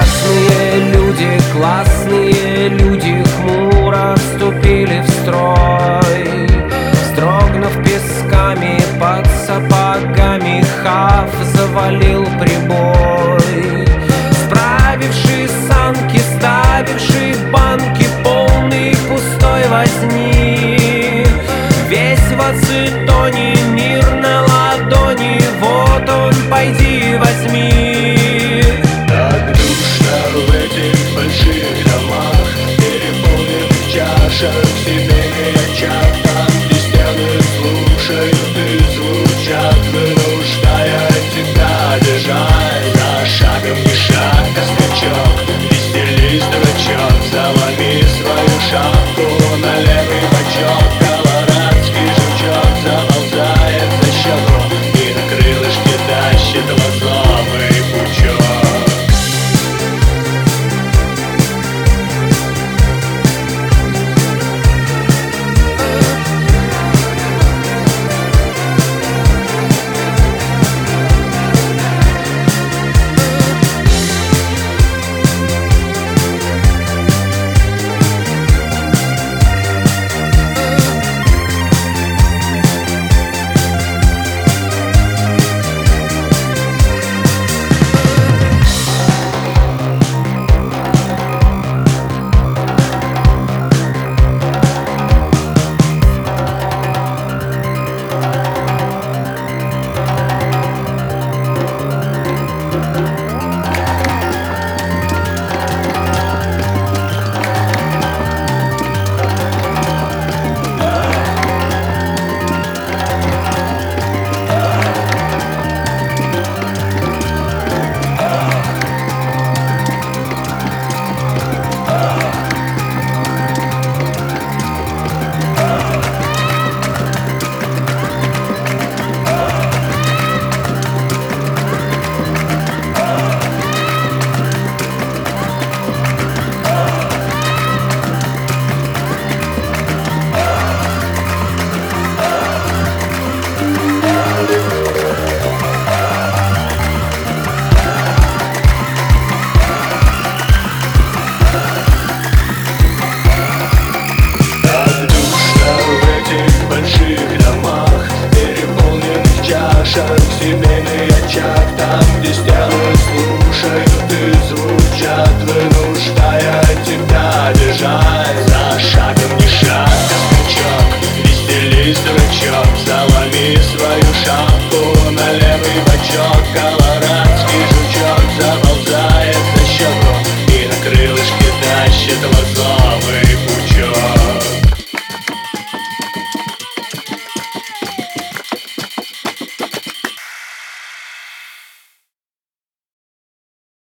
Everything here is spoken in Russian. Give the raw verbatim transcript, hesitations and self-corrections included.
Красные люди, классные люди хмуро вступили в строй, вздрогнув песками под сапогами, хаф завалил прибой. Справивший санки, ставивший банки, полный пустой возни, весь в ацетоне, мир на ладони, вот он, пойди возьми. Так душно в этих больших домах, переполнен чашах семейный очаг. Там, где стены слушают и звучат, вынуждая тебя бежать. За шагом не шаг, а скачок, веселись, дурачок, заломи свою шапку на левый бочок. Колорадский жучок заползает за щеку и на крылышке тащит лозовый пучок. Семейный очаг, там, где стены слушают и звучат, вынуждая тебя бежать. За шагом не шаг, а скачок, веселись, дурачок, заломи свою шапку на левый бочок. Колорадский жучок заползает за щеку и на крылышке тащит.